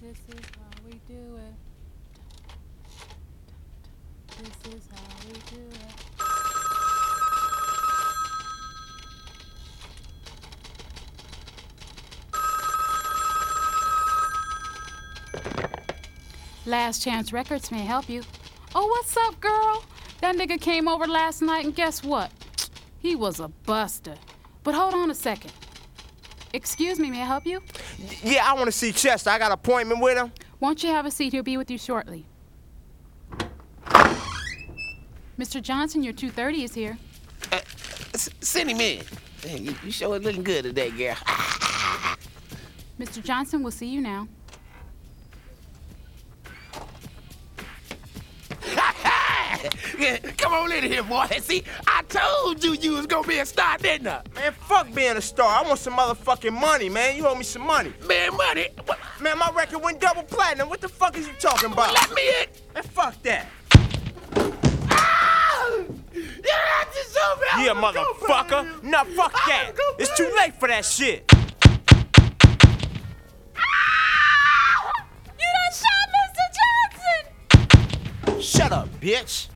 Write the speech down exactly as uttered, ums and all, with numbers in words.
This is how we do it. This is how we do it. Last Chance Records may help you. Oh, what's up, girl? That nigga came over last night and guess what? He was a buster. But hold on a second. Excuse me, may I help you? Yeah, I want to see Chester. I got an appointment with him. Won't you have a seat? He'll be with you shortly. Mister Johnson, your two thirty is here. Uh, s- send him in. Hey, you, you sure looking good today, girl. Mister Johnson, we'll see you now. Yeah, come on in here, boy. See, I told you you was gonna be a star, didn't I? Man, fuck being a star. I want some motherfucking money, man. You owe me some money. Man, money. What? Man, my record went double platinum. What the fuck is you talking about? Let me in. Man, fuck that. Ah! You have to show me. I Yeah, wanna go motherfucker. for you. Nah, fuck I that. wanna go It's for too you. late for that shit. You done shot Mister Johnson! Shut up, bitch.